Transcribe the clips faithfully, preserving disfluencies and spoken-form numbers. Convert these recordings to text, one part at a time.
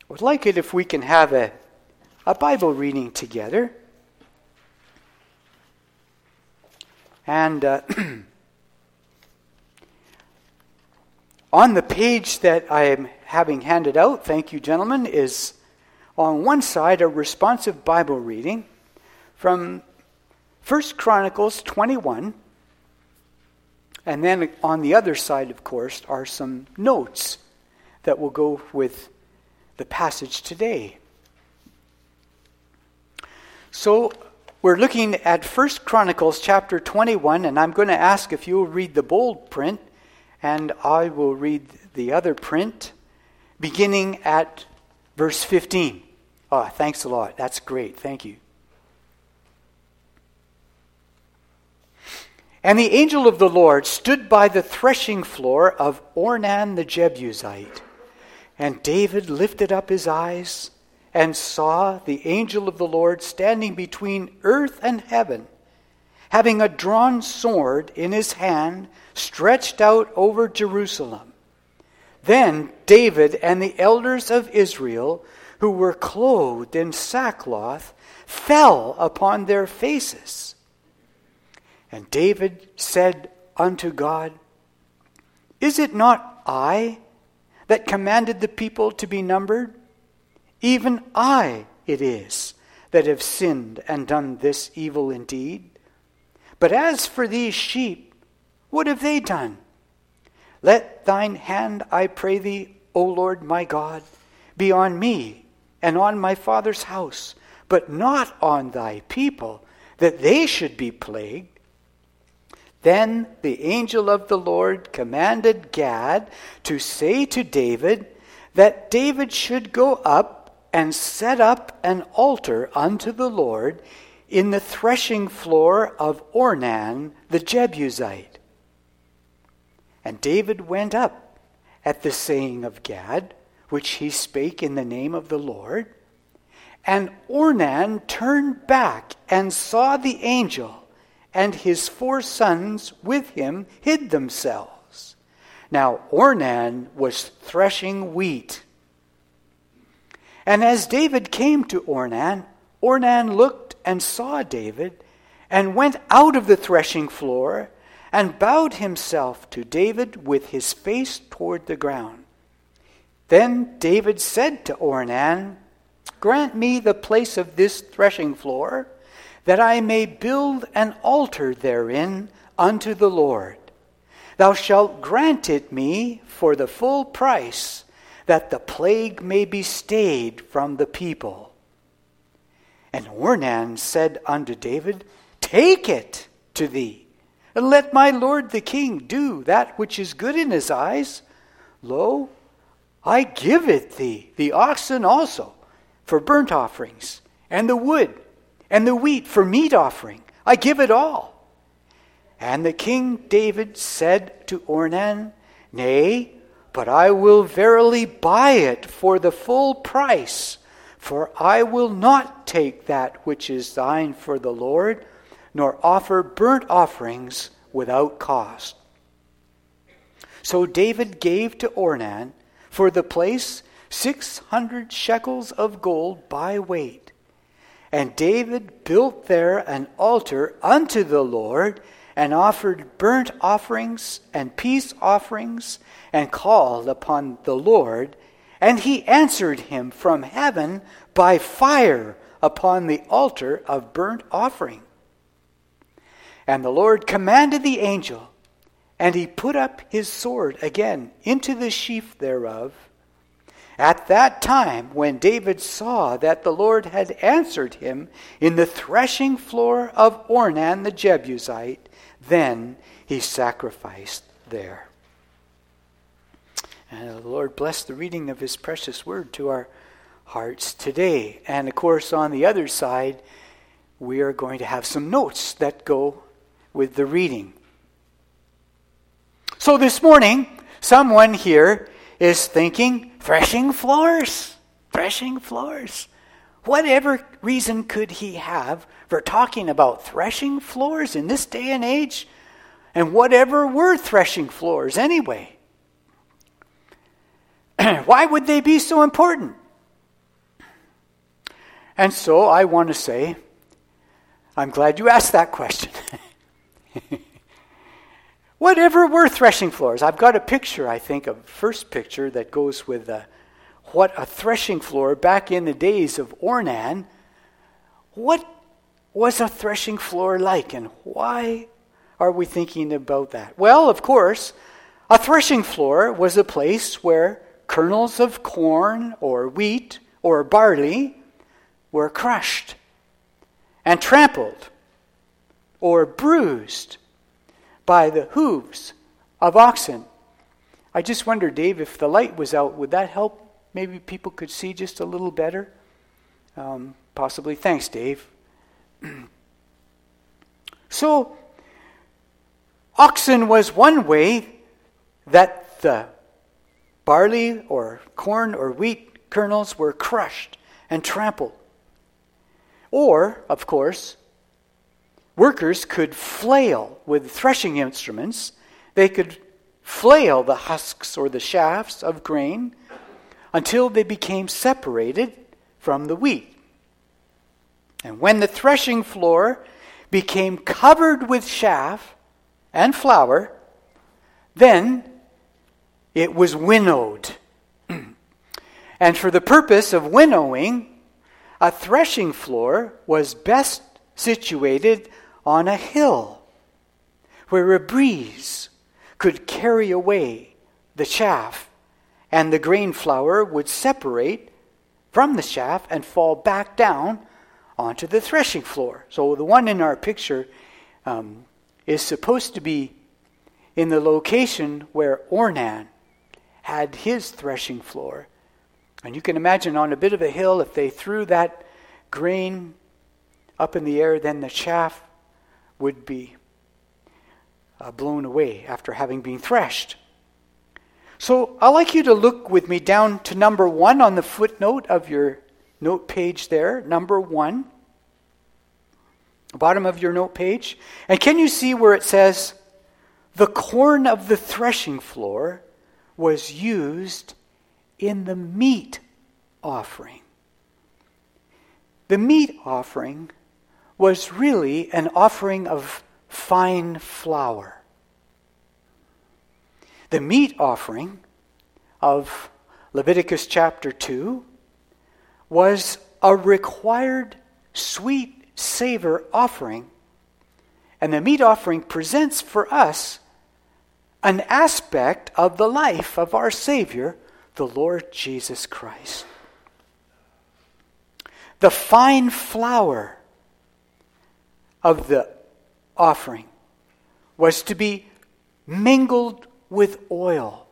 I would like it if we can have a, a Bible reading together. And uh, on the page that I am having handed out, thank you gentlemen, is on one side a responsive Bible reading from First Chronicles twenty-one. And then on the other side, of course, are some notes that will go with the passage today. So we're looking at First Chronicles chapter twenty-one, and I'm going to ask if you will read the bold print, and I will read the other print, beginning at verse fifteen. Oh, thanks a lot. That's great. Thank you. And the angel of the Lord stood by the threshing floor of Ornan the Jebusite. And David lifted up his eyes and saw the angel of the Lord standing between earth and heaven, having a drawn sword in his hand stretched out over Jerusalem. Then David and the elders of Israel, who were clothed in sackcloth, fell upon their faces. And David said unto God, Is it not I that commanded the people to be numbered? Even I it is that have sinned and done this evil indeed. But as for these sheep, what have they done? Let thine hand, I pray thee, O Lord my God, be on me and on my father's house, but not on thy people, that they should be plagued. Then the angel of the Lord commanded Gad to say to David that David should go up and set up an altar unto the Lord in the threshing floor of Ornan the Jebusite. And David went up at the saying of Gad, which he spake in the name of the Lord. And Ornan turned back and saw the angel, and his four sons with him hid themselves. Now Ornan was threshing wheat. And as David came to Ornan, Ornan looked and saw David, and went out of the threshing floor, and bowed himself to David with his face toward the ground. Then David said to Ornan, Grant me the place of this threshing floor, that I may build an altar therein unto the Lord. Thou shalt grant it me for the full price, that the plague may be stayed from the people. And Ornan said unto David, Take it to thee, and let my lord the king do that which is good in his eyes. Lo, I give it thee, the oxen also, for burnt offerings, and the wood, and the wheat for meat offering. I give it all. And the king David said to Ornan, Nay, but I will verily buy it for the full price, for I will not take that which is thine for the Lord, nor offer burnt offerings without cost. So David gave to Ornan for the place six hundred shekels of gold by weight. And David built there an altar unto the Lord, and offered burnt offerings and peace offerings, and called upon the Lord. And he answered him from heaven by fire upon the altar of burnt offering. And the Lord commanded the angel, and he put up his sword again into the sheath thereof. At that time, when David saw that the Lord had answered him in the threshing floor of Ornan the Jebusite, then he sacrificed there. And the Lord bless the reading of his precious word to our hearts today. And of course, on the other side, we are going to have some notes that go with the reading. So this morning, someone here is thinking, threshing floors, threshing floors. Whatever reason could he have for talking about threshing floors in this day and age? And whatever were threshing floors anyway? Why would they be so important? And so I want to say, I'm glad you asked that question. Whatever were threshing floors? I've got a picture, I think, a first picture that goes with uh, what a threshing floor back in the days of Ornan. What was a threshing floor like, and why are we thinking about that? Well, of course, a threshing floor was a place where kernels of corn or wheat or barley were crushed and trampled or bruised by the hooves of oxen. I just wonder, Dave, if the light was out, would that help? Maybe people could see just a little better? Um, possibly. Thanks, Dave. So, oxen was one way that the barley or corn or wheat kernels were crushed and trampled. Or, of course, workers could flail with threshing instruments. They could flail the husks or the shafts of grain until they became separated from the wheat. And when the threshing floor became covered with chaff and flour, then it was winnowed. And for the purpose of winnowing, a threshing floor was best situated on a hill where a breeze could carry away the chaff, and the grain flour would separate from the chaff and fall back down onto the threshing floor. So the one in our picture um, is supposed to be in the location where Ornan had his threshing floor. And you can imagine on a bit of a hill, if they threw that grain up in the air, then the chaff would be uh, blown away after having been threshed. So I'd like you to look with me down to number one on the footnote of your note page there. Number one. Bottom of your note page. And can you see where it says, the corn of the threshing floor was used in the meat offering. The meat offering was really an offering of fine flour. The meat offering of Leviticus chapter two was a required sweet savor offering. And the meat offering presents for us an aspect of the life of our Savior, the Lord Jesus Christ. The fine flour of the offering was to be mingled with oil.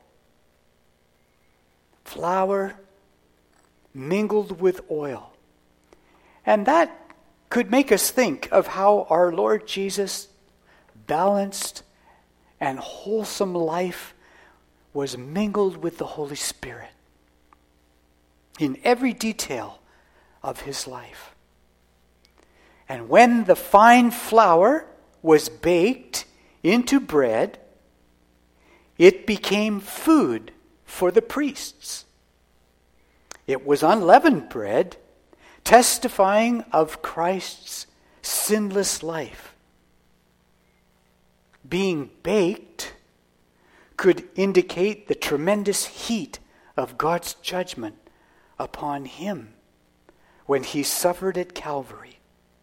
Flour mingled with oil. And that could make us think of how our Lord Jesus' balanced and wholesome life was mingled with the Holy Spirit in every detail of his life. And when the fine flour was baked into bread, it became food for the priests. It was unleavened bread, testifying of Christ's sinless life. Being baked could indicate the tremendous heat of God's judgment upon him when he suffered at Calvary.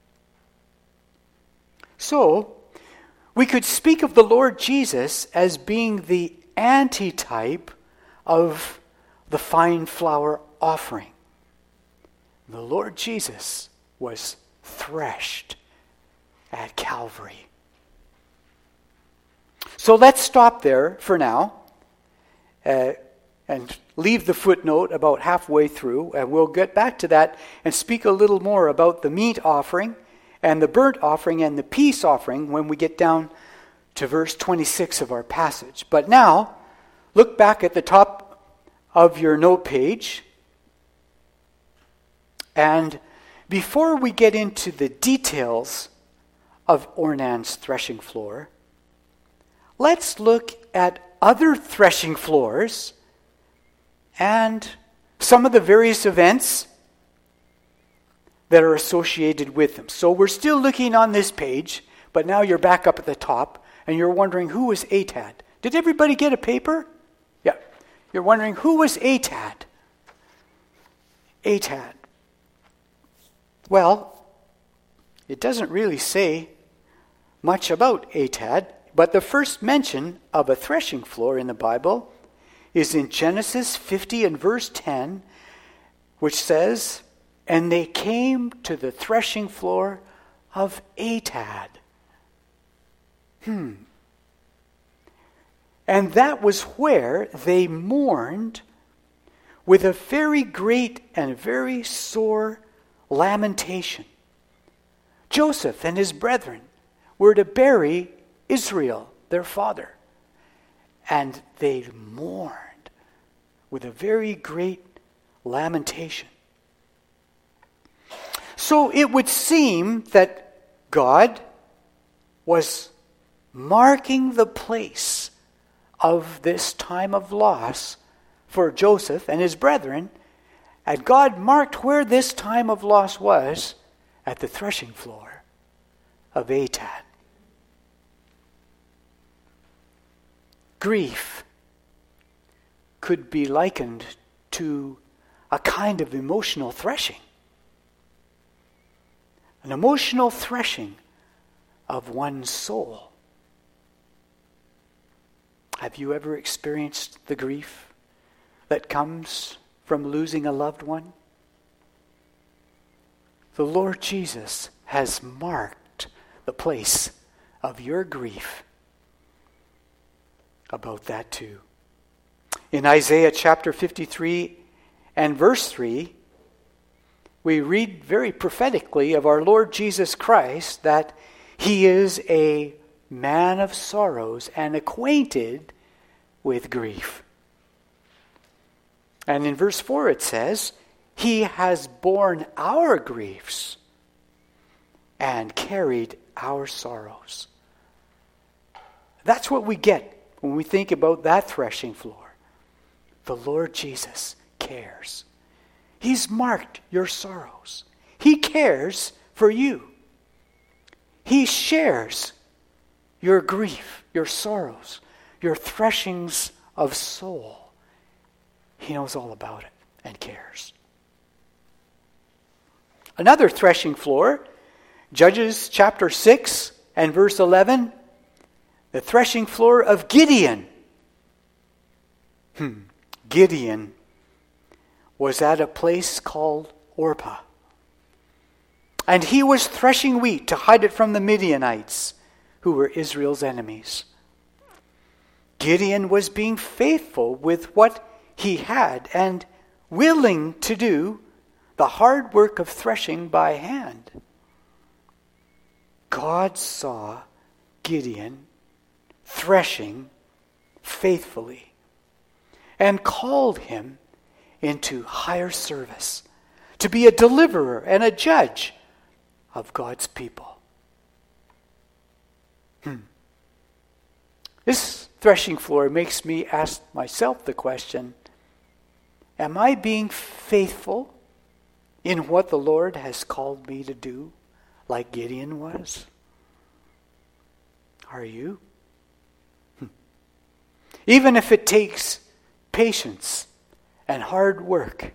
So, we could speak of the Lord Jesus as being the antitype of the fine flour offering. The Lord Jesus was threshed at Calvary. So let's stop there for now uh, and leave the footnote about halfway through, and we'll get back to that and speak a little more about the meat offering and the burnt offering and the peace offering when we get down to verse twenty-six of our passage. But now, look back at the top of your note page. And before we get into the details of Ornan's threshing floor, let's look at other threshing floors and some of the various events that are associated with them. So we're still looking on this page, but now you're back up at the top, and you're wondering, who was Atad? Did everybody get a paper? Yeah. You're wondering, who was Atad? Atad. Well, it doesn't really say much about Atad, but the first mention of a threshing floor in the Bible is in Genesis fifty and verse ten, which says, "And they came to the threshing floor of Atad." Hmm. And that was where they mourned with a very great and very sore lamentation. Joseph and his brethren were to bury Israel, their father. And they mourned with a very great lamentation. So it would seem that God was marking the place of this time of loss for Joseph and his brethren, and God marked where this time of loss was at the threshing floor of Atad. Grief could be likened to a kind of emotional threshing. An emotional threshing of one's soul. Have you ever experienced the grief that comes from losing a loved one? The Lord Jesus has marked the place of your grief about that too. In Isaiah chapter fifty-three and verse three, we read very prophetically of our Lord Jesus Christ that he is a man of sorrows and acquainted with grief. And in verse four it says, he has borne our griefs and carried our sorrows. That's what we get when we think about that threshing floor. The Lord Jesus cares. He's marked your sorrows. He cares for you. He shares your grief, your sorrows, your threshings of soul. He knows all about it and cares. Another threshing floor, Judges chapter six and verse eleven, the threshing floor of Gideon. Hmm. Gideon was at a place called Orpah. And he was threshing wheat to hide it from the Midianites, who were Israel's enemies. Gideon was being faithful with what he had and willing to do the hard work of threshing by hand. God saw Gideon threshing faithfully and called him into higher service to be a deliverer and a judge of God's people. Hmm. This threshing floor makes me ask myself the question, am I being faithful in what the Lord has called me to do, like Gideon was? Are you? Hmm. Even if it takes patience and hard work,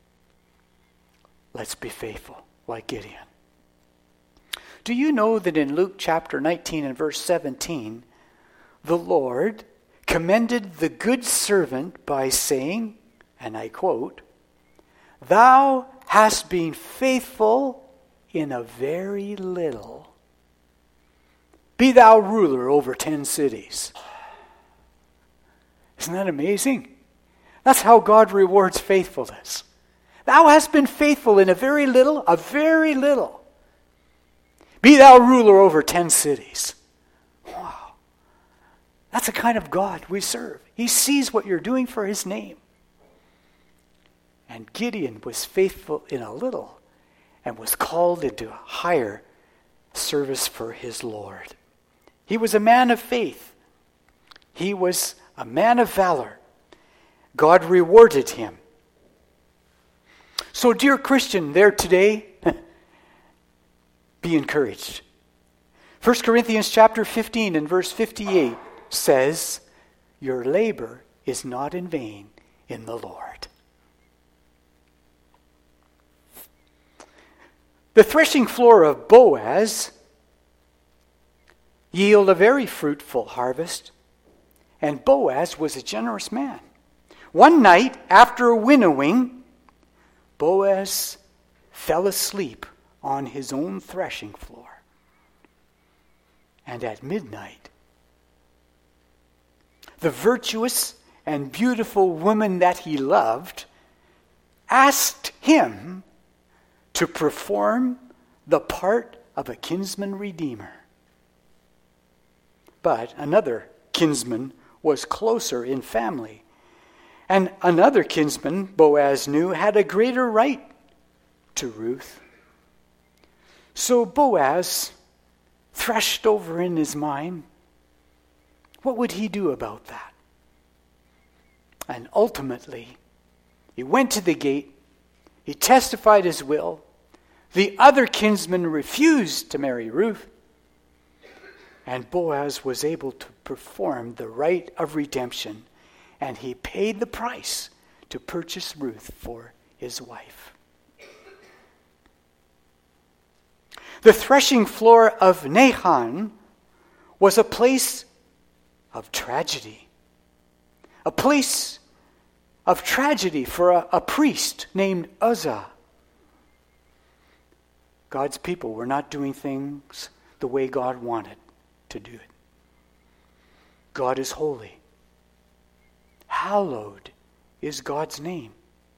let's be faithful like Gideon. Do you know that in Luke chapter nineteen and verse seventeen, the Lord commended the good servant by saying, and I quote, "Thou hast been faithful in a very little. Be thou ruler over ten cities." Isn't that amazing? That's how God rewards faithfulness. Thou hast been faithful in a very little, a very little. Be thou ruler over ten cities. Wow. That's the kind of God we serve. He sees what you're doing for his name. And Gideon was faithful in a little and was called into a higher service for his Lord. He was a man of faith. He was a man of valor. God rewarded him. So, dear Christian there today, be encouraged. First Corinthians chapter fifteen and verse fifty-eight says, your labor is not in vain in the Lord. The threshing floor of Boaz yield a very fruitful harvest, and Boaz was a generous man. One night, after winnowing, Boaz fell asleep on his own threshing floor. And at midnight, the virtuous and beautiful woman that he loved asked him to perform the part of a kinsman redeemer. But another kinsman was closer in family, and another kinsman, Boaz knew, had a greater right to Ruth. So Boaz threshed over in his mind, what would he do about that? And ultimately, he went to the gate, he testified his will. The other kinsman refused to marry Ruth, and Boaz was able to perform the rite of redemption, and he paid the price to purchase Ruth for his wife. The threshing floor of Nahon was a place of tragedy. A place of tragedy for a, a priest named Uzzah. God's people were not doing things the way God wanted to do it. God is holy. Hallowed is God's name.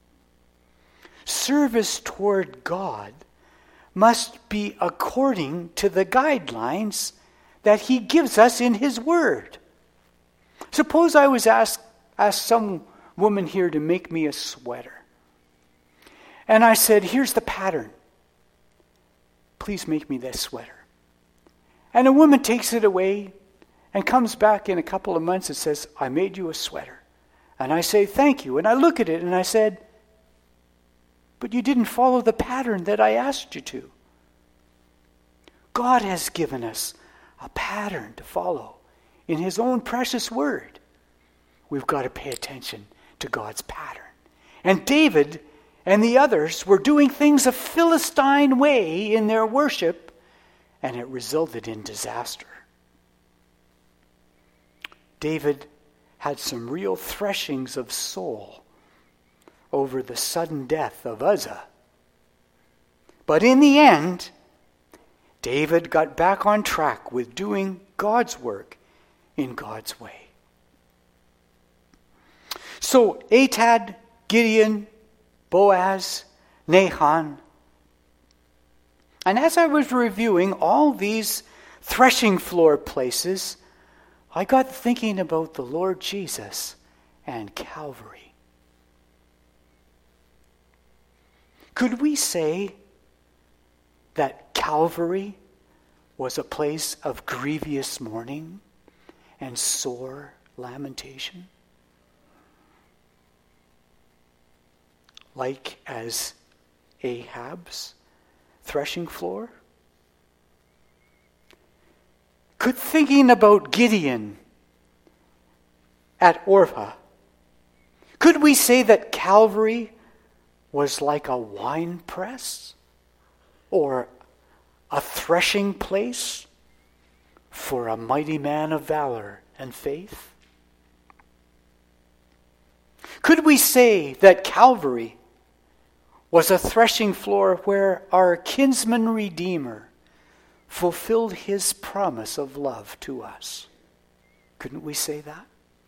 Service toward God must be according to the guidelines that he gives us in his word. Suppose I was asked, asked some woman here to make me a sweater. And I said, here's the pattern. Please make me this sweater. And a woman takes it away and comes back in a couple of months and says, I made you a sweater. And I say, thank you. And I look at it and I said, but you didn't follow the pattern that I asked you to. God has given us a pattern to follow in his own precious word. We've got to pay attention to God's pattern. And David and the others were doing things a Philistine way in their worship, and it resulted in disaster. David had some real threshings of soul over the sudden death of Uzzah. But in the end, David got back on track with doing God's work in God's way. So Atad, Gideon, Boaz, Nahon. And as I was reviewing all these threshing floor places, I got thinking about the Lord Jesus and Calvary. Could we say that Calvary was a place of grievous mourning and sore lamentation? Like as Ahab's threshing floor? Could thinking about Gideon at Orpah, could we say that Calvary was like a wine press or a threshing place for a mighty man of valor and faith? Could we say that Calvary was a threshing floor where our kinsman Redeemer fulfilled his promise of love to us? Couldn't we say that?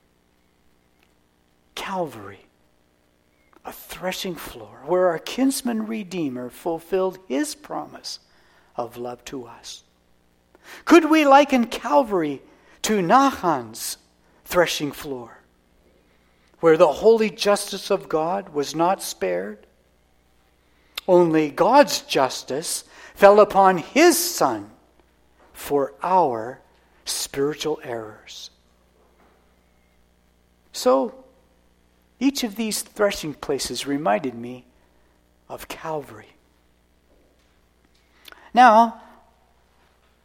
Calvary, a threshing floor where our kinsman Redeemer fulfilled his promise of love to us. Could we liken Calvary to Nahon's threshing floor, where the holy justice of God was not spared? Only God's justice fell upon his Son for our spiritual errors. So, each of these threshing places reminded me of Calvary. Now,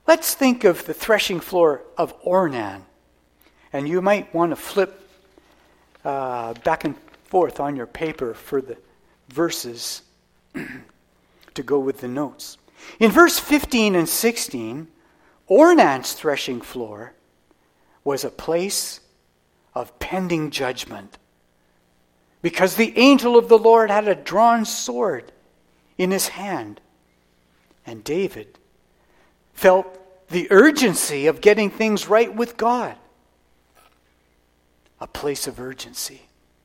Let's think of the threshing floor of Ornan. And you might want to flip uh, back and forth on your paper for the verses to go with the notes. In verse fifteen and sixteen, Ornan's threshing floor was a place of pending judgment, because the angel of the Lord had a drawn sword in his hand. And David felt the urgency of getting things right with God. A place of urgency.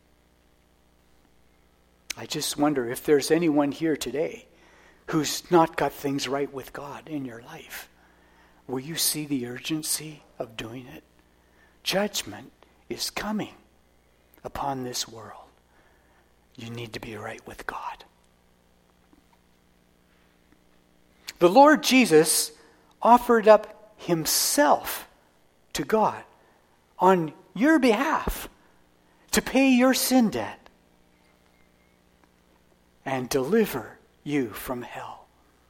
I just wonder if there's anyone here today who's not got things right with God in your life. Will you see the urgency of doing it? Judgment is coming upon this world. You need to be right with God. The Lord Jesus offered up himself to God on your behalf to pay your sin debt and deliver you from hell.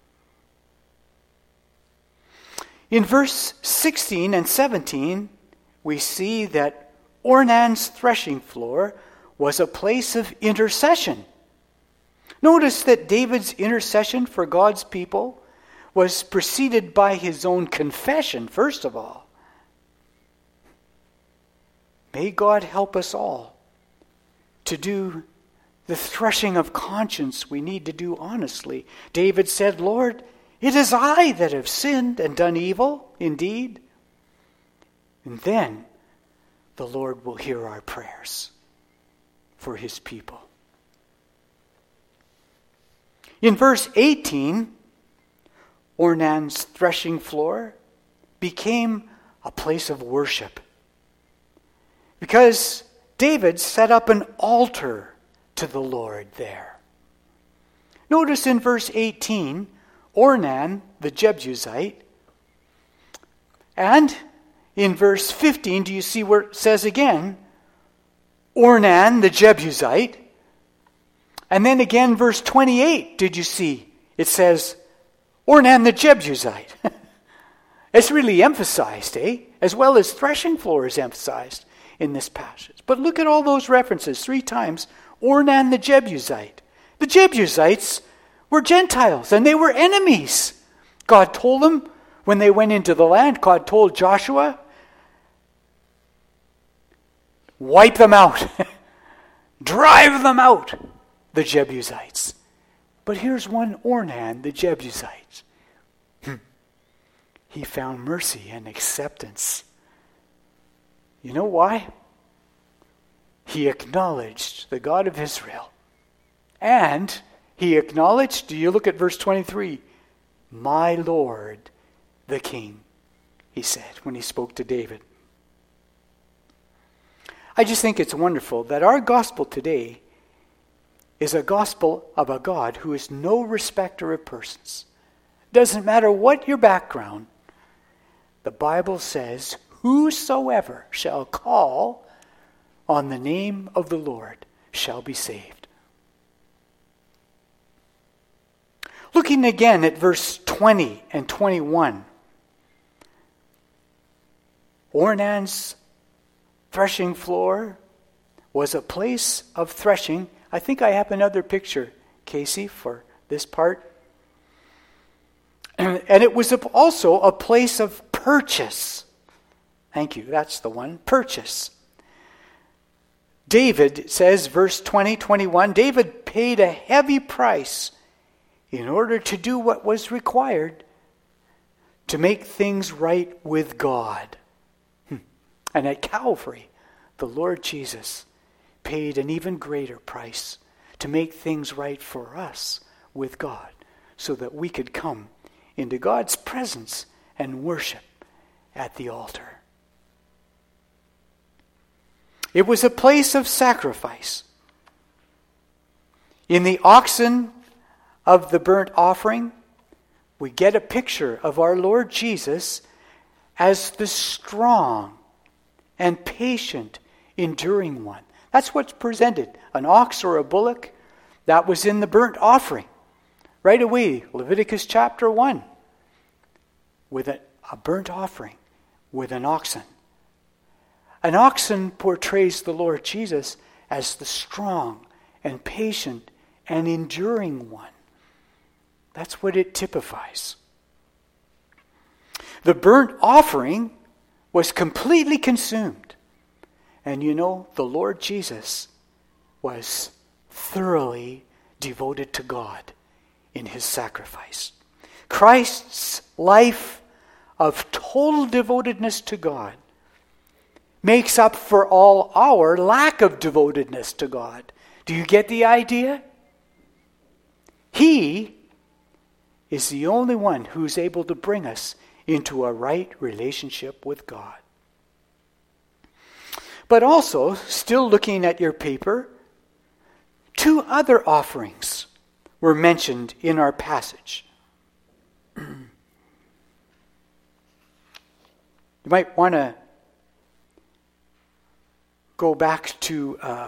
In verse sixteen and seventeen, we see that Ornan's threshing floor was a place of intercession. Notice that David's intercession for God's people was preceded by his own confession, first of all. May God help us all to do the threshing of conscience we need to do honestly. David said, Lord, it is I that have sinned and done evil, indeed. And then the Lord will hear our prayers for his people. In verse eighteen, Ornan's threshing floor became a place of worship, because David set up an altar to the Lord there. Notice in verse eighteen, Ornan the Jebusite, and in verse fifteen, do you see where it says again, Ornan the Jebusite? And then again, verse twenty-eight, did you see? It says, Ornan the Jebusite. It's really emphasized, eh? As well as threshing floor is emphasized in this passage. But look at all those references. Three times, Ornan the Jebusite. The Jebusites were Gentiles, and they were enemies. God told them, when they went into the land, God told Joshua, wipe them out. Drive them out, the Jebusites. But here's one Ornan, the Jebusite. Hmm. He found mercy and acceptance. You know why? He acknowledged the God of Israel. And he acknowledged, do you look at verse twenty-three, my Lord, the King, he said when he spoke to David. I just think it's wonderful that our gospel today is a gospel of a God who is no respecter of persons. Doesn't matter what your background, the Bible says, whosoever shall call on the name of the Lord shall be saved. Looking again at verse twenty and twenty-one, Ornan's threshing floor was a place of threshing. I think I have another picture, Casey, for this part. And it was also a place of purchase. Thank you, that's the one, purchase. David says, verse twenty, twenty-one, David paid a heavy price in order to do what was required to make things right with God. And at Calvary, the Lord Jesus paid an even greater price to make things right for us with God, so that we could come into God's presence and worship at the altar. It was a place of sacrifice. In the oxen of the burnt offering, we get a picture of our Lord Jesus as the strong and patient, enduring one. That's what's presented. An ox or a bullock, that was in the burnt offering. Right away, Leviticus chapter one, with a, a burnt offering with an oxen. An oxen portrays the Lord Jesus as the strong and patient and enduring one. That's what it typifies. The burnt offering was completely consumed. And you know, the Lord Jesus was thoroughly devoted to God in his sacrifice. Christ's life of total devotedness to God makes up for all our lack of devotedness to God. Do you get the idea? He is the only one who's able to bring us into a right relationship with God. But also, still looking at your paper, two other offerings were mentioned in our passage. You might want to go back to uh,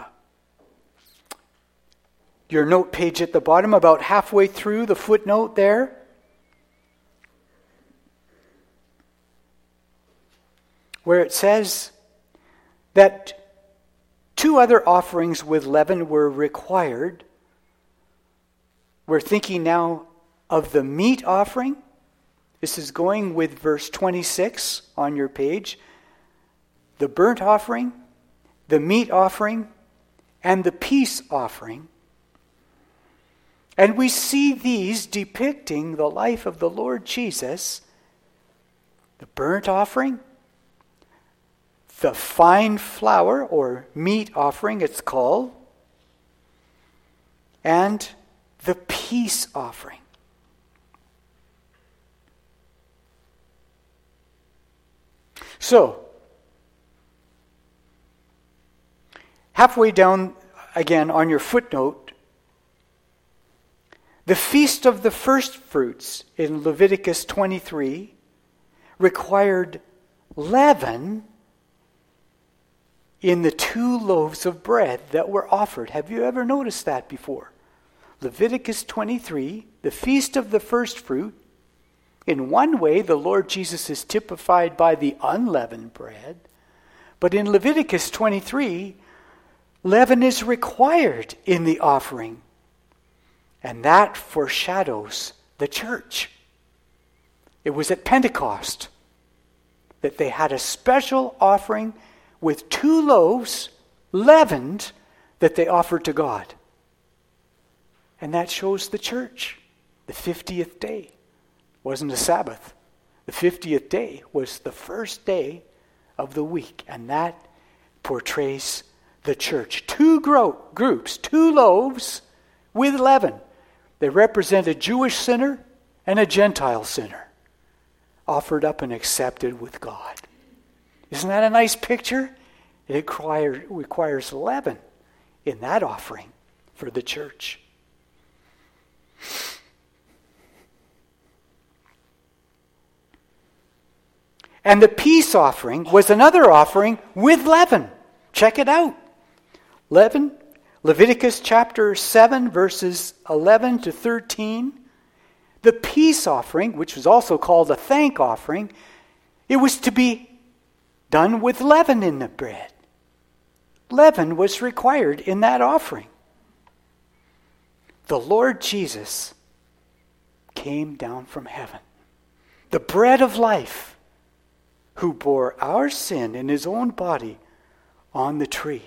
your note page at the bottom, about halfway through the footnote there. Where it says that two other offerings with leaven were required. We're thinking now of the meat offering. This is going with verse twenty-six on your page. The burnt offering, the meat offering, and the peace offering. And we see these depicting the life of the Lord Jesus. The burnt offering, the fine flour or meat offering it's called, and the peace offering. So, halfway down again on your footnote, the feast of the first fruits in Leviticus twenty-three required leaven in the two loaves of bread that were offered. Have you ever noticed that before? Leviticus twenty-three, the feast of the first fruit. In one way, the Lord Jesus is typified by the unleavened bread. But in Leviticus twenty-three, leaven is required in the offering. And that foreshadows the church. It was at Pentecost that they had a special offering with two loaves, leavened, that they offered to God. And that shows the church. The fiftieth day wasn't a Sabbath. The fiftieth day was the first day of the week. And that portrays the church. Two gro- groups, two loaves with leaven. They represent a Jewish sinner and a Gentile sinner, offered up and accepted with God. Isn't that a nice picture? It require, requires leaven in that offering for the church. And the peace offering was another offering with leaven. Check it out. Leaven, Leviticus chapter seven, verses eleven to thirteen. The peace offering, which was also called a thank offering, it was to be done with leaven in the bread. Leaven was required in that offering. The Lord Jesus came down from heaven, the bread of life, who bore our sin in his own body on the tree.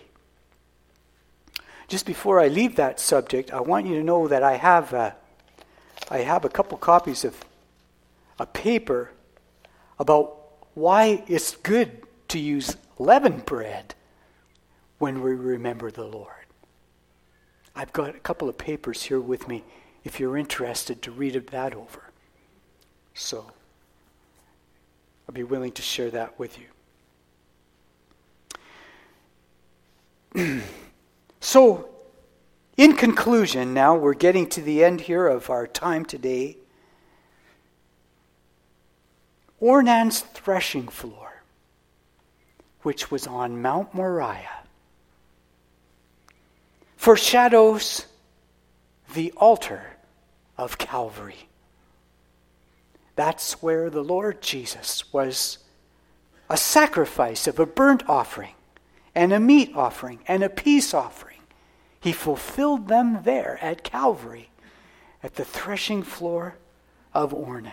Just before I leave that subject, I want you to know that I have a, I have a couple copies of a paper about why it's good to use leavened bread when we remember the Lord. I've got a couple of papers here with me if you're interested to read that over. So, I'll be willing to share that with you. So, in conclusion, now we're getting to the end here of our time today. Ornan's threshing floor, which was on Mount Moriah, foreshadows the altar of Calvary. That's where the Lord Jesus was a sacrifice of a burnt offering and a meat offering and a peace offering. He fulfilled them there at Calvary, at the threshing floor of Ornan.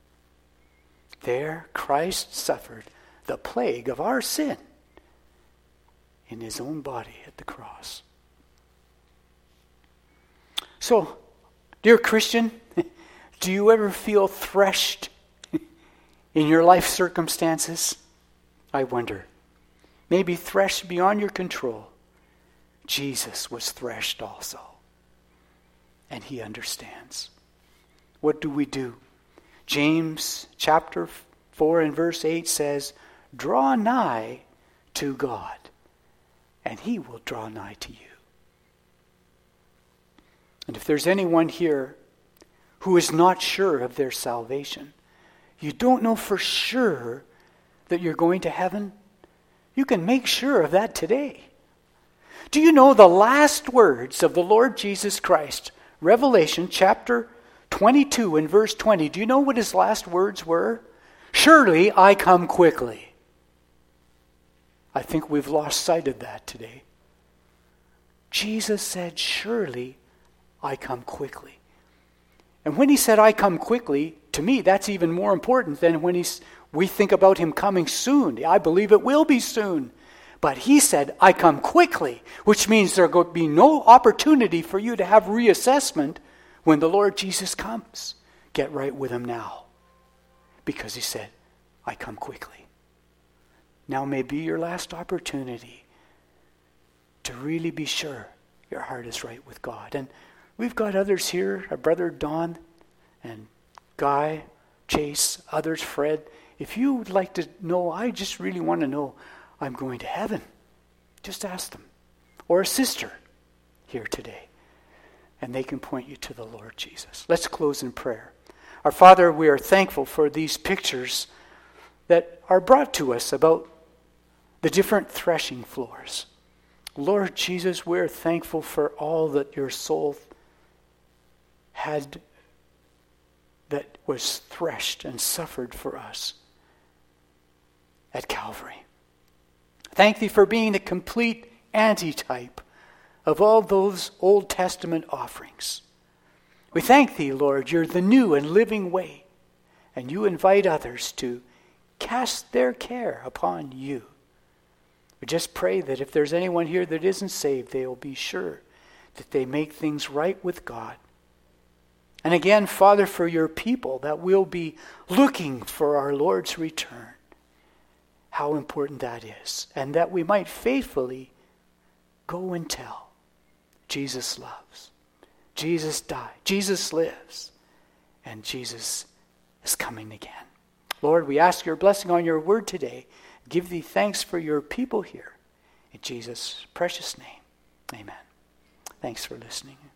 There Christ suffered the plague of our sin in his own body at the cross. So, dear Christian, do you ever feel threshed in your life circumstances? I wonder. Maybe threshed beyond your control. Jesus was threshed also. And he understands. What do we do? James chapter four and verse eight says, draw nigh to God, and he will draw nigh to you. And if there's anyone here who is not sure of their salvation, you don't know for sure that you're going to heaven, you can make sure of that today. Do you know the last words of the Lord Jesus Christ? Revelation chapter twenty-two and verse twenty. Do you know what his last words were? Surely I come quickly. I think we've lost sight of that today. Jesus said, surely I come quickly. And when he said, I come quickly, to me, that's even more important than when he's, we think about him coming soon. I believe it will be soon. But he said, I come quickly, which means there will be no opportunity for you to have reassessment when the Lord Jesus comes. Get right with him now. Because he said, I come quickly. Now may be your last opportunity to really be sure your heart is right with God. And we've got others here, our brother Don and Guy, Chase, others, Fred. If you would like to know, I just really want to know, I'm going to heaven. Just ask them. Or a sister here today. And they can point you to the Lord Jesus. Let's close in prayer. Our Father, we are thankful for these pictures that are brought to us about the different threshing floors. Lord Jesus, we're thankful for all that your soul had that was threshed and suffered for us at Calvary. Thank thee for being the complete antitype of all those Old Testament offerings. We thank thee, Lord, you're the new and living way, and you invite others to cast their care upon you. We just pray that if there's anyone here that isn't saved, they will be sure that they make things right with God. And again, Father, for your people that will be looking for our Lord's return, how important that is, and that we might faithfully go and tell Jesus loves, Jesus died, Jesus lives, and Jesus is coming again. Lord, we ask your blessing on your word today. Give thee thanks for your people here. In Jesus' precious name, amen. Thanks for listening.